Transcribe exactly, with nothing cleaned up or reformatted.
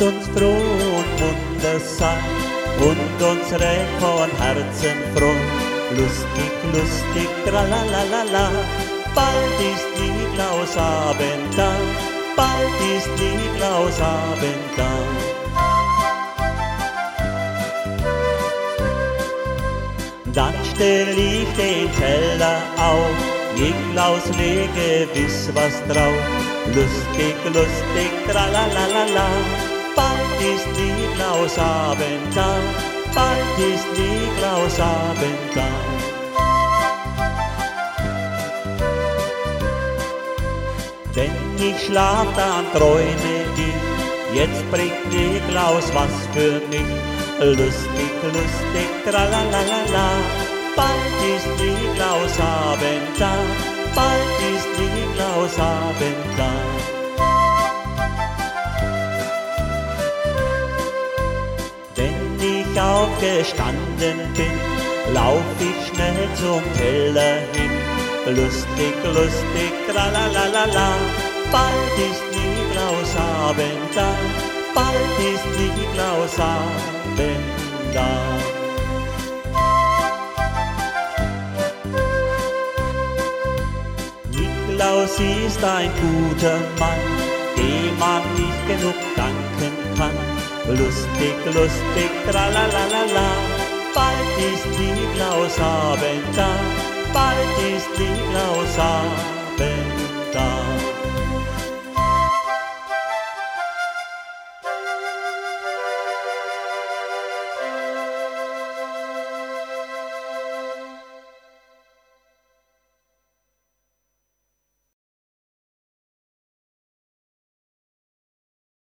uns froh und munter sein und unsere von Herzen froh. Lustig, lustig, tralalala, bald ist Niklausabend da, bald ist Niklausabend da. Dann stell ich den Teller auf, Niklaus lege gewiss was drauf. Lustig, lustig, tralalala, bald ist Niklausabend da, bald ist Niklausabend da. Wenn ich schlaf, dann träume ich, jetzt bringt Niklaus was für mich. Lustig, lustig, tralalala, bald ist Niklausabend da, bald ist Niklausabend da. Wenn ich aufgestanden bin, lauf ich schnell zum Teller hin. Lustig, lustig, tralalala, bald ist Niklausabend da, bald ist Niklausabend da. Niklaus ist ein guter Mann, dem man nicht genug danken kann. Lustig, lustig, tralalala, bald ist Niklausabend da, bald ist Niklausabend da.